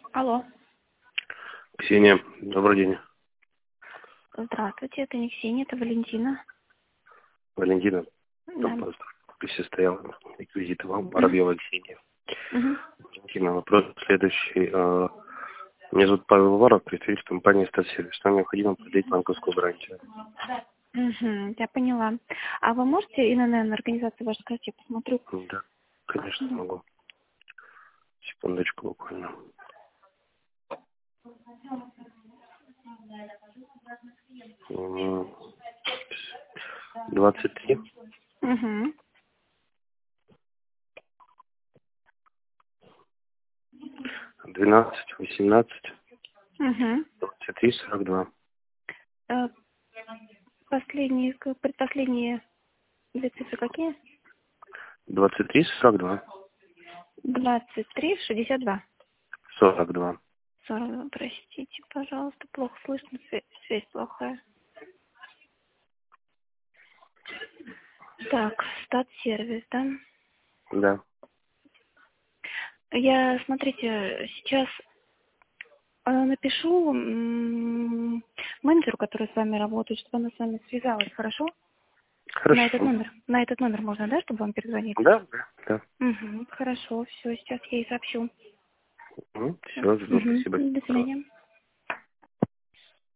Алло. Ксения, добрый день. Здравствуйте, это не Ксения, это Валентина. Валентина, там Да. просто в подписи стоял реквизит вам, Мгм. Воробьева Ксения. Мгм. Валентина, вопрос следующий. Меня зовут Павел Воров, представитель компании «Статсервис». Нам необходимо продлить банковскую гарантию. Мгм, я поняла. А вы можете ИНН организации вашей сказать, я посмотрю? Да, конечно, Мгм. могу. Секундочку буквально. 23, Мгм. 12, 18, Мгм. 23, 42. Э, предпоследние две цифры какие? 23, 42. 23, 62. 42. 42, простите, пожалуйста, плохо слышно, связь плохая. Так, стат-сервис, да? Да. Я, смотрите, сейчас напишу менеджеру, который с вами работает, чтобы она с вами связалась, хорошо? На этот Хорошо. номер. На этот номер можно, да, чтобы вам перезвонить? Да, да, да. Угу, хорошо, все, сейчас я ей сообщу. Все, жду, спасибо. До свидания.